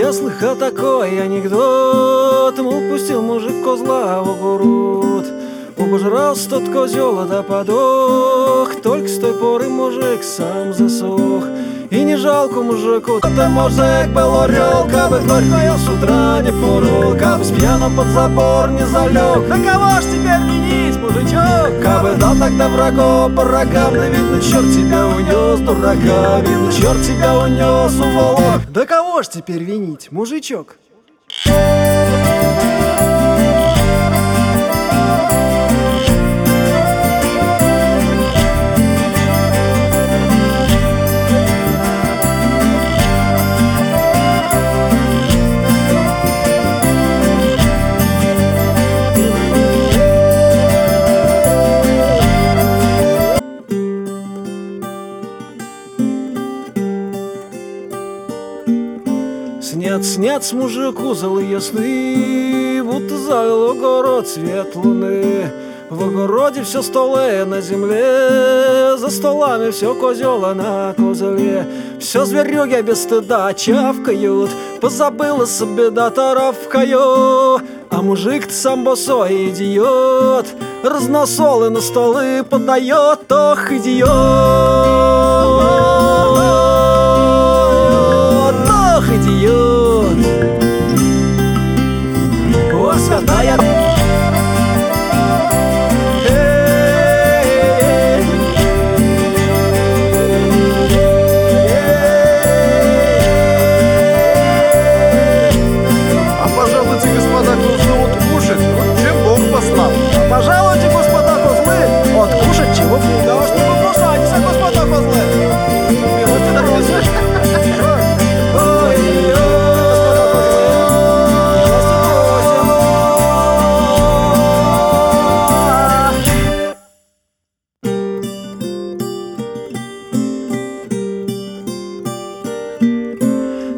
Я слыхал такой анекдот. Упустил мужик козла в огород, обожрался тот козел да подох. Только с той поры мужик сам засох. И не жалко мужику, той мужик был орел, кабы горькою с утра не порол, кабы с пьяну под забор не залег. Да кого ж теперь винить, мужичок? Кабы дал тогда врагу по рогам, да видно, черт тебя унес, дурака, видно, черт тебя унес, уволок. Да кого ж теперь винить, мужичок? Снятся мужику злые сны, будто завел огород свет луны. В огороде все столы на земле, за столами все козела на козле. Все зверюги без стыда чавкают, позабыла себе да таравкаю. А мужик-то сам босой идиот, разносолы на столы подает, ох, идиот, ох, идиот. О, святая